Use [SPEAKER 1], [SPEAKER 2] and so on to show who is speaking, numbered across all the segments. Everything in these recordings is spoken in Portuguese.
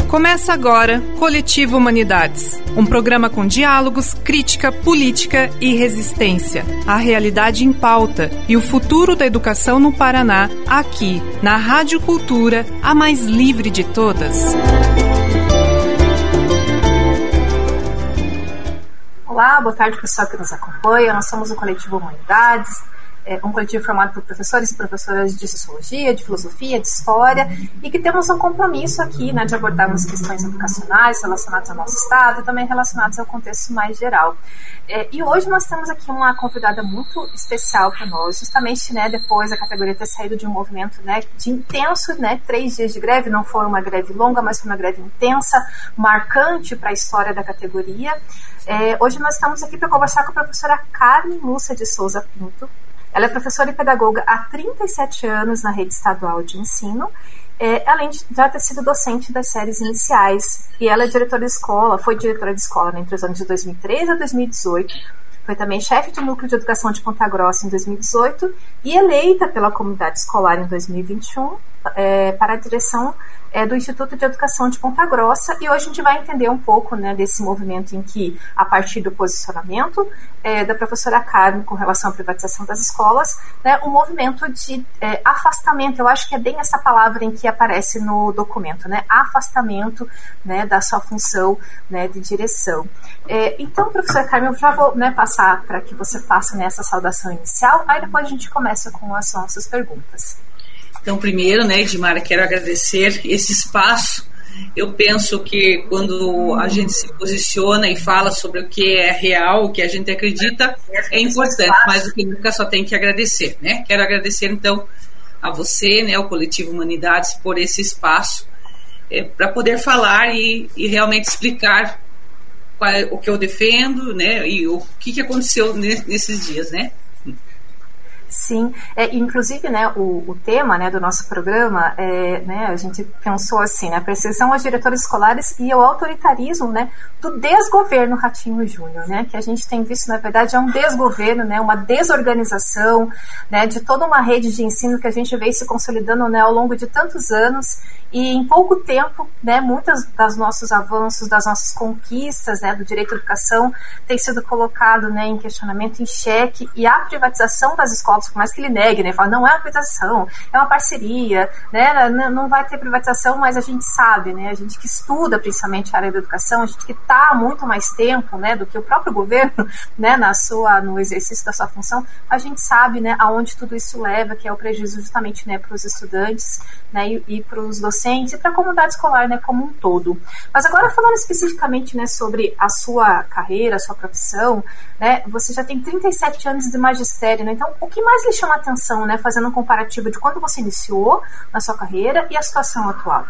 [SPEAKER 1] Começa agora Coletivo Humanidades, um programa com diálogos, crítica, política e resistência. A realidade em pauta e o futuro da educação no Paraná, aqui na Rádio Cultura, a mais livre de todas.
[SPEAKER 2] Olá, boa tarde pessoal que nos acompanha. Nós somos o Coletivo Humanidades, um coletivo formado por professores e professoras de Sociologia, de Filosofia, de História, e que temos um compromisso aqui, de abordarmos questões educacionais relacionadas ao nosso Estado e também relacionadas ao contexto mais geral. E hoje nós temos aqui uma convidada muito especial para nós, justamente depois da categoria ter saído de um movimento de intenso, 3 dias de greve, não foi uma greve longa, mas foi uma greve intensa, marcante para a história da categoria. Hoje nós estamos aqui para conversar com a professora Carmen Lúcia de Souza Pinto. Ela é professora e pedagoga há 37 anos na rede estadual de ensino, além de já ter sido docente das séries iniciais. E ela é diretora de escola, foi diretora de escola entre os anos de 2013 a 2018. Foi também chefe de núcleo de educação de Ponta Grossa em 2018 e eleita pela comunidade escolar em 2021 para a direção do Instituto de Educação de Ponta Grossa. E hoje a gente vai entender um pouco desse movimento em que, a partir do posicionamento da professora Carmen com relação à privatização das escolas, um movimento de afastamento, eu acho que é bem essa palavra em que aparece no documento, afastamento da sua função de direção. Então, professora Carmen, eu já vou passar para que você faça essa saudação inicial, aí depois a gente começa com as nossas perguntas.
[SPEAKER 3] Então, primeiro, Edmara, quero agradecer esse espaço. Eu penso que quando a gente se posiciona e fala sobre o que é real, o que a gente acredita, é importante, mas do que nunca só tem que agradecer, Quero agradecer, então, a você, ao Coletivo Humanidades, por esse espaço, para poder falar e realmente explicar o que eu defendo, e o que aconteceu nesses dias,
[SPEAKER 2] Sim, inclusive o tema do nosso programa, a gente pensou assim, a perseguição aos diretores escolares e ao autoritarismo do desgoverno Ratinho Júnior, que a gente tem visto, na verdade, é um desgoverno, uma desorganização de toda uma rede de ensino que a gente veio se consolidando ao longo de tantos anos, e em pouco tempo, muitos dos nossos avanços, das nossas conquistas do direito à educação tem sido colocado em questionamento, em xeque, e a privatização das escolas, por mais que ele negue, fala, não é uma privatização, é uma parceria, não vai ter privatização, mas a gente sabe, a gente que estuda principalmente a área da educação, a gente que está há muito mais tempo do que o próprio governo no exercício da sua função, a gente sabe aonde tudo isso leva, que é o prejuízo justamente para os estudantes e para os docentes e para a comunidade escolar como um todo. Mas agora falando especificamente sobre a sua carreira, a sua profissão, você já tem 37 anos de magistério, então o que mais lhe chama a atenção, fazendo um comparativo de quando você iniciou na sua carreira e a situação atual?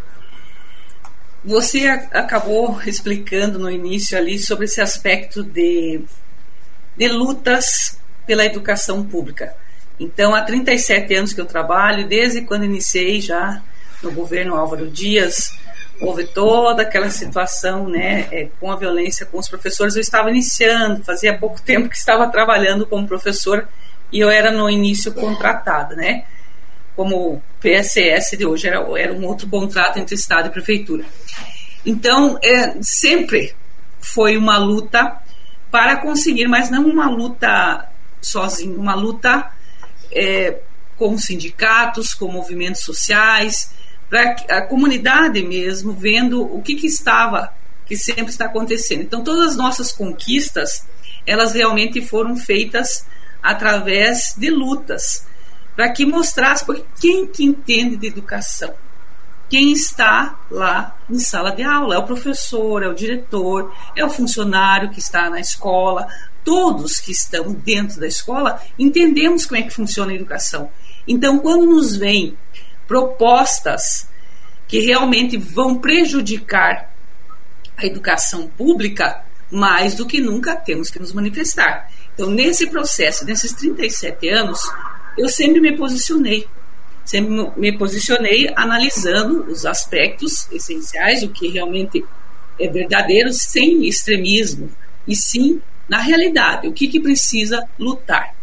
[SPEAKER 3] Você acabou explicando no início ali sobre esse aspecto de lutas pela educação pública. Então, há 37 anos que eu trabalho, desde quando iniciei já no governo Álvaro Dias, houve toda aquela situação com a violência com os professores. Eu estava iniciando, fazia pouco tempo que estava trabalhando como professor e eu era no início contratada, como PSS de hoje, era um outro contrato entre Estado e Prefeitura. Então, sempre foi uma luta para conseguir, mas não uma luta sozinho, uma luta com sindicatos, com movimentos sociais, para a comunidade mesmo, vendo o que sempre está acontecendo. Então, todas as nossas conquistas, elas realmente foram feitas através de lutas, para que mostrasse, porque quem que entende de educação? Quem está lá em sala de aula? É o professor, é o diretor, é o funcionário que está na escola. Todos que estão dentro da escola entendemos como é que funciona a educação. Então, quando nos vem propostas que realmente vão prejudicar a educação pública, mais do que nunca temos que nos manifestar. Então, nesse processo, nesses 37 anos, eu sempre me posicionei analisando os aspectos essenciais, o que realmente é verdadeiro, sem extremismo, e sim na realidade, o que precisa lutar,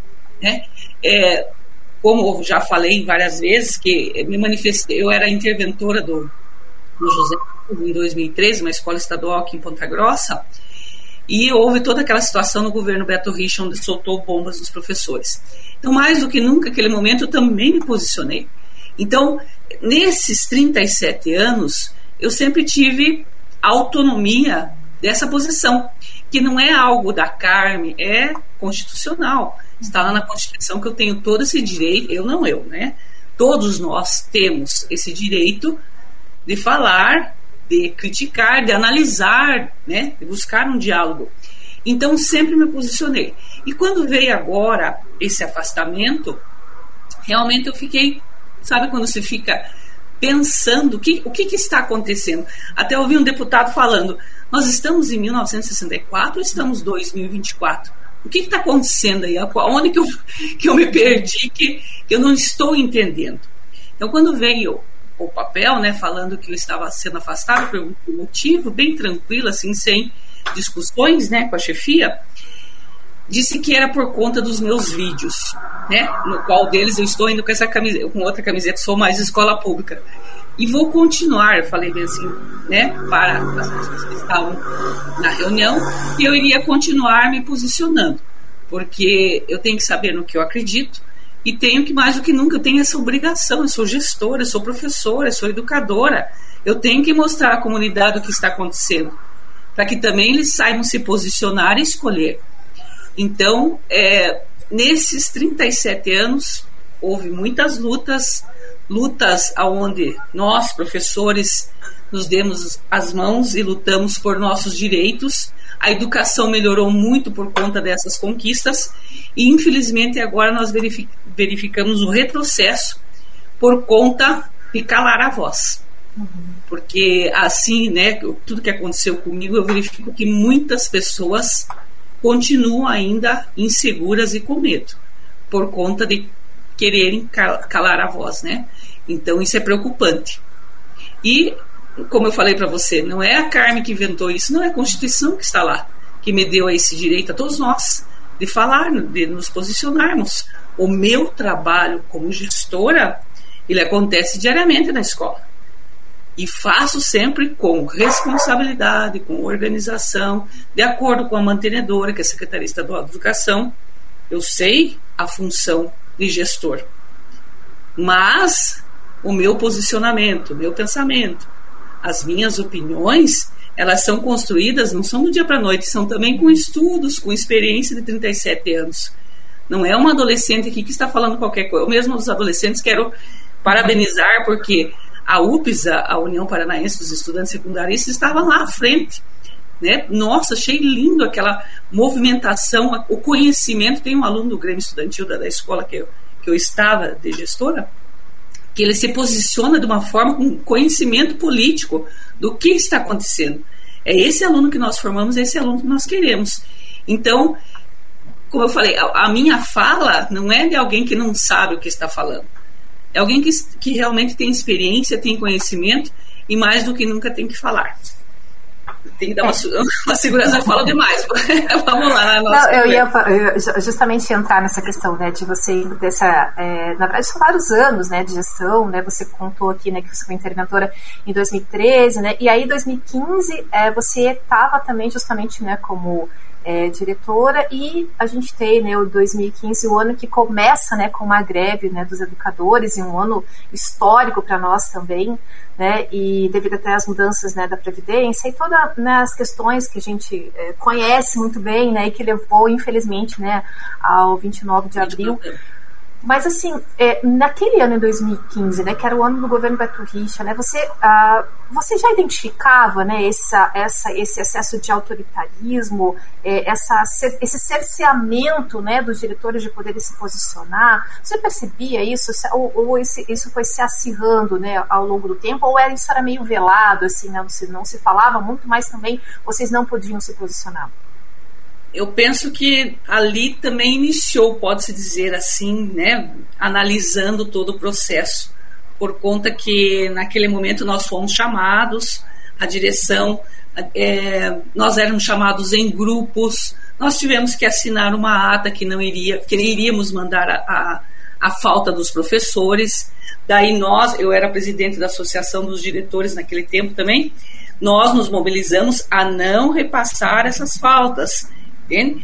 [SPEAKER 3] como eu já falei várias vezes, que me manifestei, eu era interventora no José, em 2013, uma escola estadual aqui em Ponta Grossa, e houve toda aquela situação no governo Beto Richa, onde soltou bombas nos professores. Então, mais do que nunca, naquele momento, eu também me posicionei. Então, nesses 37 anos, eu sempre tive autonomia dessa posição, que não é algo da Carme, é constitucional. Está lá na Constituição que eu tenho todo esse direito, né? Todos nós temos esse direito de falar, de criticar, de analisar, né? De buscar um diálogo. Então, sempre me posicionei. E quando veio agora esse afastamento, realmente eu fiquei, sabe quando você fica pensando o que está acontecendo? Até ouvi um deputado falando, nós estamos em 1964 ou estamos em 2024? O que está acontecendo aí? Onde que eu me perdi, que eu não estou entendendo? Então, quando veio o papel, né, falando que eu estava sendo afastado por um motivo, bem tranquilo, assim, sem discussões, né, com a chefia, disse que era por conta dos meus vídeos, né, no qual deles eu estou indo com essa camiseta, com outra camiseta, sou mais escola pública. E vou continuar, eu falei bem assim, né, para as pessoas que estavam na reunião, e eu iria continuar me posicionando, porque eu tenho que saber no que eu acredito, e tenho que, mais do que nunca, eu tenho essa obrigação, eu sou gestora, eu sou professora, eu sou educadora, eu tenho que mostrar à comunidade o que está acontecendo, para que também eles saibam se posicionar e escolher. Então, nesses 37 anos, houve muitas lutas onde nós, professores, nos demos as mãos e lutamos por nossos direitos. A educação melhorou muito por conta dessas conquistas e, infelizmente, agora nós verificamos o retrocesso por conta de calar a voz. Porque assim, né, tudo que aconteceu comigo, eu verifico que muitas pessoas continuam ainda inseguras e com medo, por conta de quererem calar a voz, né? Então isso é preocupante. E, como eu falei para você, não é a Carme que inventou isso, não é a Constituição que está lá, que me deu esse direito a todos nós, de falar, de nos posicionarmos. O meu trabalho como gestora, ele acontece diariamente na escola. E faço sempre com responsabilidade, com organização, de acordo com a mantenedora, que é a Secretaria Estadual de Educação. Eu sei a função de gestor. Mas o meu posicionamento, o meu pensamento, as minhas opiniões, elas são construídas, não são do dia para a noite, são também com estudos, com experiência de 37 anos. Não é uma adolescente aqui que está falando qualquer coisa. Eu mesmo, os adolescentes, quero parabenizar, porque a UPSA, a União Paranaense dos Estudantes Secundaristas, estava lá à frente, né? Nossa, achei lindo aquela movimentação, o conhecimento. Tem um aluno do Grêmio Estudantil da escola que eu estava de gestora, que ele se posiciona de uma forma com conhecimento político do que está acontecendo. É esse aluno que nós formamos, é esse aluno que nós queremos. Então, como eu falei, a minha fala não é de alguém que não sabe o que está falando. É alguém que realmente tem experiência, tem conhecimento e mais do que nunca tem que falar. Tem que dar uma segurança, eu falo demais. Vamos lá.
[SPEAKER 2] Não, eu ia justamente entrar nessa questão, né, de você, na verdade, são vários anos, né, de gestão, né, você contou aqui, né, que você foi interventora em 2013, né, e aí em 2015 você estava também justamente, né, como diretora, e a gente tem, né, o 2015, o ano que começa, né, com uma greve, né, dos educadores, e um ano histórico para nós também, né, e devido até às mudanças, né, da Previdência e todas, né, as questões que a gente conhece muito bem, né, e que levou, infelizmente, né, ao 29 de abril. Mas, assim, naquele ano, em 2015, né, que era o ano do governo Beto Richa, né, você já identificava, né, esse excesso de autoritarismo, esse cerceamento, né, dos diretores de poderem se posicionar? Você percebia isso? Ou isso foi se acirrando, né, ao longo do tempo? Ou isso era meio velado, assim, né, não se falava muito, mas também vocês não podiam se posicionar?
[SPEAKER 3] Eu penso que ali também iniciou, pode-se dizer assim, né, analisando todo o processo, por conta que naquele momento nós fomos chamados, a direção, nós éramos chamados em grupos, nós tivemos que assinar uma ata que iríamos mandar a falta dos professores. Daí eu era presidente da Associação dos Diretores naquele tempo também, nós nos mobilizamos a não repassar essas faltas, entende?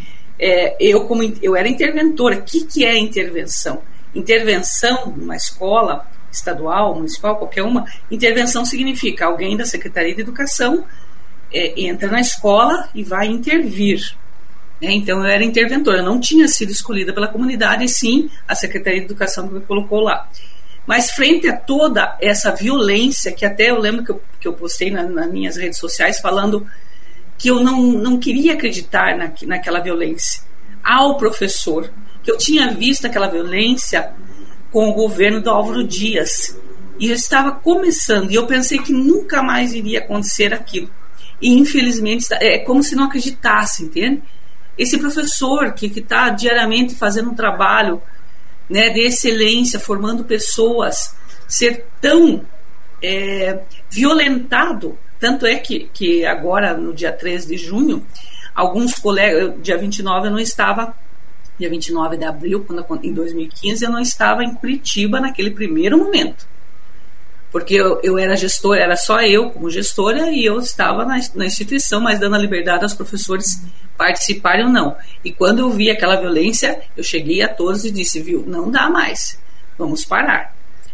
[SPEAKER 3] Eu era interventora. O que é intervenção? Intervenção numa escola estadual, municipal, qualquer uma, intervenção significa alguém da Secretaria de Educação entra na escola e vai intervir. Então eu era interventora, eu não tinha sido escolhida pela comunidade, e sim a Secretaria de Educação que me colocou lá. Mas frente a toda essa violência, que até eu lembro que eu postei nas minhas redes sociais falando que eu não queria acreditar naquela violência ao professor, que eu tinha visto aquela violência com o governo do Álvaro Dias, e eu estava começando, e eu pensei que nunca mais iria acontecer aquilo, e infelizmente é como se não acreditasse, entende? Esse professor que está diariamente fazendo um trabalho, né, de excelência, formando pessoas, ser tão violentado. Tanto é que agora, no dia 13 de junho, alguns colegas, dia 29 eu não estava, dia 29 de abril, em 2015, eu não estava em Curitiba naquele primeiro momento. Porque eu era gestora, era só eu como gestora, e eu estava na instituição, mas dando a liberdade aos professores participarem ou não. E quando eu vi aquela violência, eu cheguei a todos e disse, não dá mais, vamos parar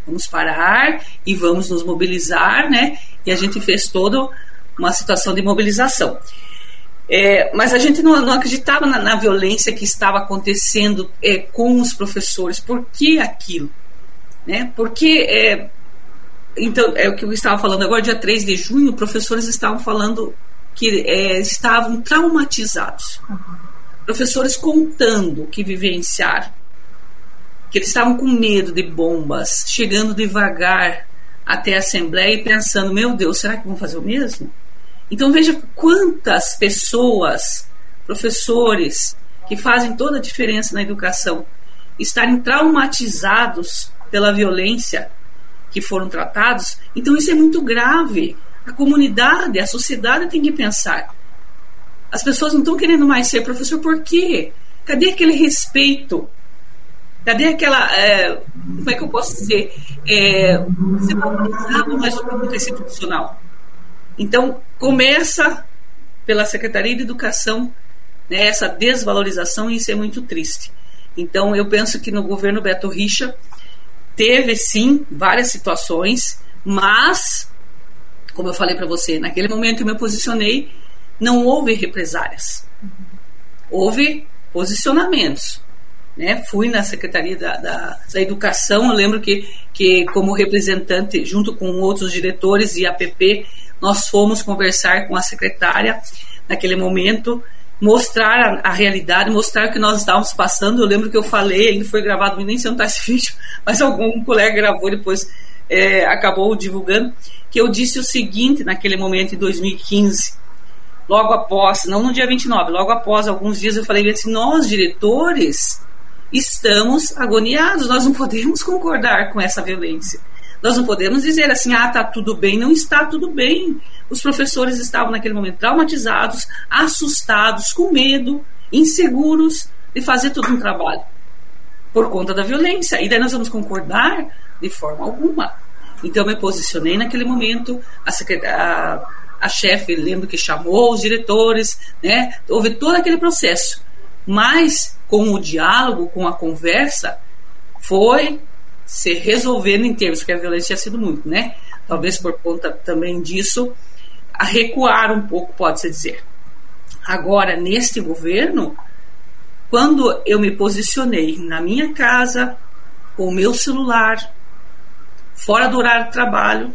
[SPEAKER 3] e vamos nos mobilizar, né? E a gente fez toda uma situação de mobilização. Mas a gente não acreditava na violência que estava acontecendo com os professores. Por que aquilo? Né? Porque, então, é o que eu estava falando agora, dia 3 de junho, professores estavam falando que estavam traumatizados. Professores contando que vivenciaram, que eles estavam com medo de bombas, chegando devagar até a Assembleia e pensando, meu Deus, será que vão fazer o mesmo? Então veja quantas pessoas, professores, que fazem toda a diferença na educação, estarem traumatizados pela violência que foram tratados. Então isso é muito grave. A comunidade, a sociedade tem que pensar. As pessoas não estão querendo mais ser professor, por quê? Cadê aquele respeito? Cadê aquela, como é que eu posso dizer, você valorizava mais o público esse profissional. Então, começa pela Secretaria de Educação, né, essa desvalorização, e isso é muito triste. Então, eu penso que no governo Beto Richa teve, sim, várias situações, mas, como eu falei para você, naquele momento eu me posicionei, não houve represárias. Houve posicionamentos. Né? Fui na Secretaria da Educação, eu lembro que como representante, junto com outros diretores e APP, nós fomos conversar com a secretária naquele momento, mostrar a realidade, mostrar o que nós estávamos passando. Eu lembro que eu falei, ainda foi gravado, nem sei onde está esse vídeo, mas algum colega gravou e depois acabou divulgando, que eu disse o seguinte naquele momento, em 2015, logo após, não no dia 29, logo após alguns dias, eu falei assim, nós diretores estamos agoniados, nós não podemos concordar com essa violência, nós não podemos dizer assim, está tudo bem, não está tudo bem. Os professores estavam naquele momento traumatizados, assustados, com medo, inseguros de fazer todo um trabalho por conta da violência, e daí nós vamos concordar de forma alguma. Então eu me posicionei naquele momento, a chefe, lembro que chamou os diretores, né? Houve todo aquele processo, mas com o diálogo, com a conversa, foi se resolvendo em termos, porque a violência tinha sido muito, né? Talvez por conta também disso, a recuar um pouco, pode-se dizer. Agora, neste governo, quando eu me posicionei na minha casa, com o meu celular, fora do horário de trabalho,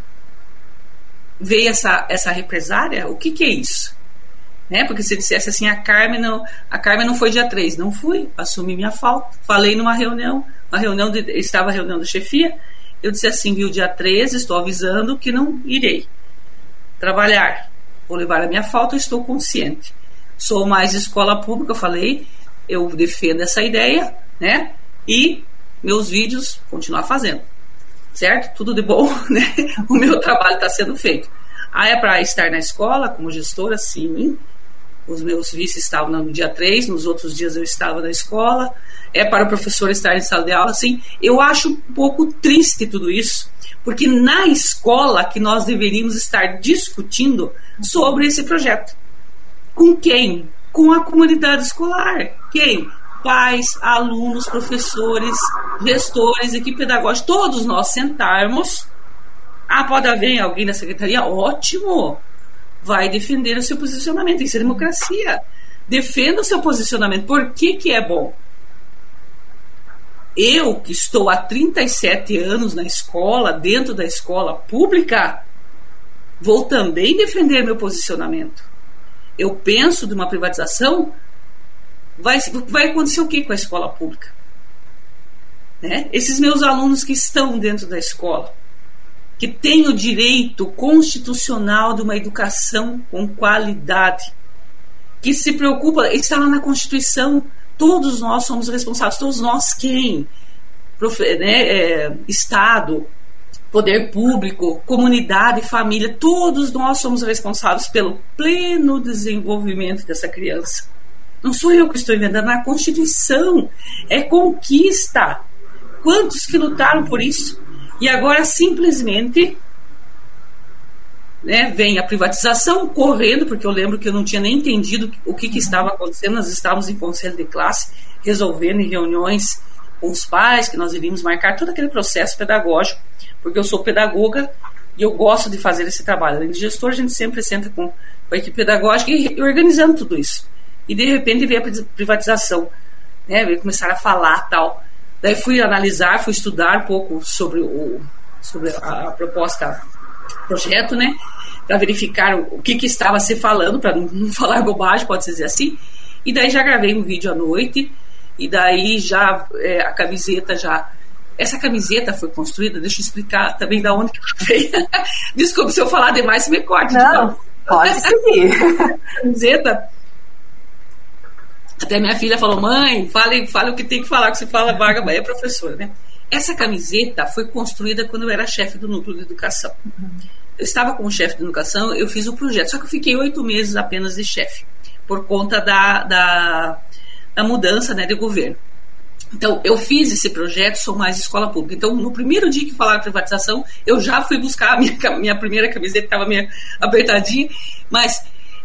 [SPEAKER 3] veio essa represária. O que é isso? Né? Porque se dissesse assim, a Carmen não foi dia 3, não fui, assumi minha falta, falei numa reunião, estava a reunião da chefia, eu disse assim, dia 13, estou avisando que não irei trabalhar, vou levar a minha falta, eu estou consciente, sou mais escola pública, eu falei, eu defendo essa ideia, né? E meus vídeos continuar fazendo, certo? Tudo de bom, né? O meu trabalho está sendo feito. É para estar na escola como gestora, sim, os meus vices estavam no dia 3, nos outros dias eu estava na escola, para o professor estar em sala de aula, assim, eu acho um pouco triste tudo isso, porque na escola que nós deveríamos estar discutindo sobre esse projeto. Com quem? Com a comunidade escolar. Quem? Pais, alunos, professores, gestores, equipe pedagógica, todos nós sentarmos. Pode haver alguém na secretaria? Ótimo! Vai defender o seu posicionamento. Isso é democracia. Defenda o seu posicionamento. Por que é bom? Eu, que estou há 37 anos na escola, dentro da escola pública, vou também defender meu posicionamento. Eu penso de uma privatização, vai acontecer o que com a escola pública? Né? Esses meus alunos que estão dentro da escola, que têm o direito constitucional de uma educação com qualidade, que se preocupa, está lá na Constituição, todos nós somos responsáveis, todos nós quem? Estado, poder público, comunidade, família, todos nós somos responsáveis pelo pleno desenvolvimento dessa criança. Não sou eu que estou inventando, na Constituição, é conquista. Quantos que lutaram por isso? E agora simplesmente vem a privatização correndo, porque eu lembro que eu não tinha nem entendido o que estava acontecendo. Nós estávamos em conselho de classe, resolvendo em reuniões com os pais, que nós iríamos marcar todo aquele processo pedagógico, porque eu sou pedagoga e eu gosto de fazer esse trabalho. Além de gestor, a gente sempre senta com a equipe pedagógica e organizando tudo isso. E de repente veio a privatização, veio começar a falar tal. Daí fui analisar, fui estudar um pouco sobre a proposta, projeto, para verificar o que estava se falando, para não falar bobagem, pode-se dizer assim. E daí já gravei um vídeo à noite, e daí já a camiseta já... Essa camiseta foi construída, deixa eu explicar também da onde que veio. Desculpe, se eu falar demais, você me corte.
[SPEAKER 2] Não, pode seguir.
[SPEAKER 3] A camiseta... Até minha filha falou, mãe, fale o que tem que falar, que você fala vaga, é professora, Essa camiseta foi construída quando eu era chefe do núcleo de educação. Eu estava como chefe de educação, eu fiz o projeto, só que eu fiquei 8 meses apenas de chefe, por conta da mudança de governo. Então, eu fiz esse projeto, Sou Mais Escola Pública. Então, no primeiro dia que falaram privatização, eu já fui buscar a minha primeira camiseta, que estava meio apertadinha, mas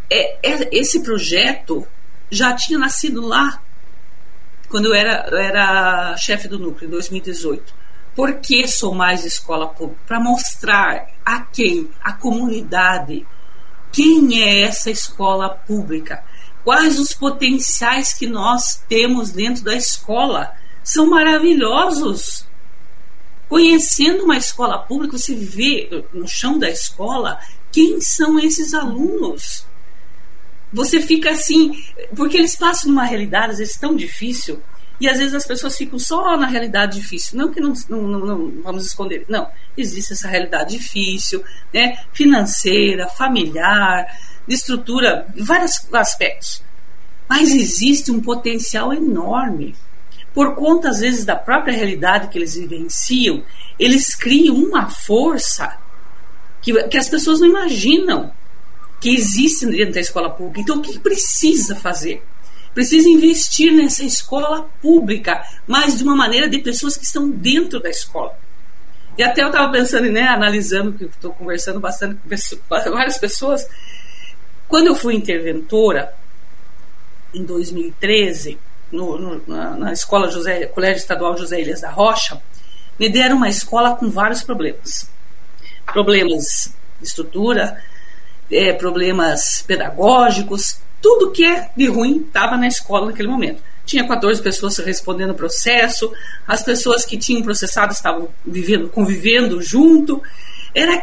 [SPEAKER 3] esse projeto já tinha nascido lá, quando eu era chefe do núcleo, em 2018. Por que Sou Mais Escola Pública? Para mostrar a quem? A comunidade. Quem é essa escola pública? Quais os potenciais que nós temos dentro da escola? São maravilhosos. Conhecendo uma escola pública, você vê no chão da escola quem são esses alunos. Você fica assim, porque eles passam numa realidade, às vezes, tão difícil, e às vezes as pessoas ficam só na realidade difícil. Não que não vamos esconder, não. Existe essa realidade difícil, financeira, familiar, de estrutura, vários aspectos. Mas existe um potencial enorme. Por conta, às vezes, da própria realidade que eles vivenciam, eles criam uma força que as pessoas não imaginam que existe dentro da escola pública. Então, o que precisa fazer? Precisa investir nessa escola pública, mas de uma maneira de pessoas que estão dentro da escola. E até eu estava pensando, analisando, que estou conversando bastante com várias pessoas. Quando eu fui interventora, em 2013, na escola Colégio Estadual José Elias da Rocha, me deram uma escola com vários problemas. Problemas de estrutura, problemas pedagógicos, tudo que é de ruim estava na escola naquele momento. Tinha 14 pessoas respondendo o processo, as pessoas que tinham processado estavam convivendo junto. Era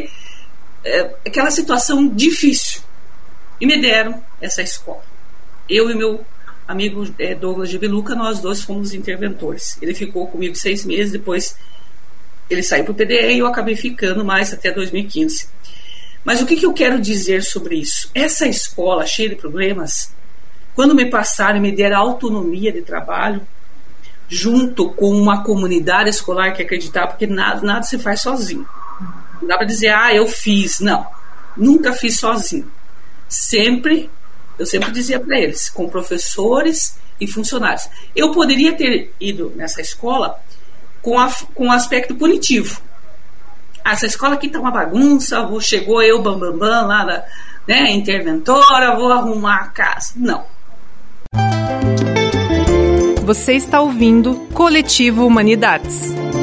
[SPEAKER 3] aquela situação difícil. E me deram essa escola. Eu e meu amigo Douglas de Beluca, nós dois fomos interventores. Ele ficou comigo 6 meses, depois ele saiu para o PDE e eu acabei ficando mais até 2015. Mas o que eu quero dizer sobre isso? Essa escola cheia de problemas, quando me passaram e me deram autonomia de trabalho, junto com uma comunidade escolar que acreditava, porque nada se faz sozinho. Não dá para dizer, eu fiz. Não, nunca fiz sozinho. Sempre Eu sempre dizia para eles, com professores e funcionários. Eu poderia ter ido nessa escola com o aspecto punitivo. Essa escola aqui está uma bagunça, chegou eu, bambambam, lá da interventora, vou arrumar a casa. Não.
[SPEAKER 1] Você está ouvindo Coletivo Humanidades.